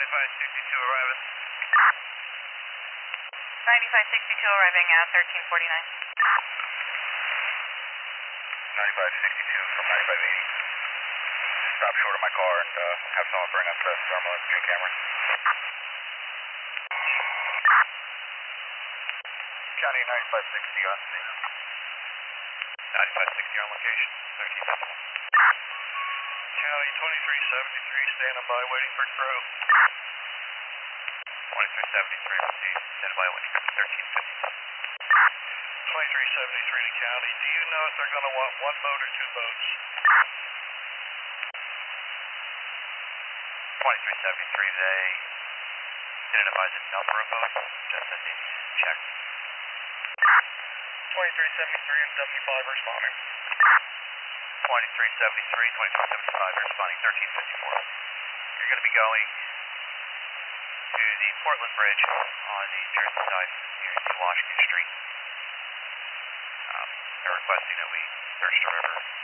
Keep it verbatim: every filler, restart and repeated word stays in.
ninety-five sixty-two arriving. ninety-five sixty-two arriving at thirteen forty-nine. ninety-five sixty-two from ninety-five eighty. Just stop short of my car and uh, have someone bring up the thermal imaging camera. County ninety-five sixty on scene. ninety-five sixty on location, thirteen fifty-one. County twenty-three seventy-three standing by waiting for crew. twenty-three seventy-three received, standing by waiting, thirteen fifty-two. twenty-three seventy-three to county, do you know if they're going to want one boat or two boats? twenty-three seventy-three, they didn't advise a number of boats, just that they need to check. twenty-three seventy-three and W five responding. twenty-three seventy-three, twenty-three seventy-five responding, thirteen fifty-four. You're going to be going to the Portland Bridge on the Jersey side near the Washington Street. Um, they're requesting that we search the river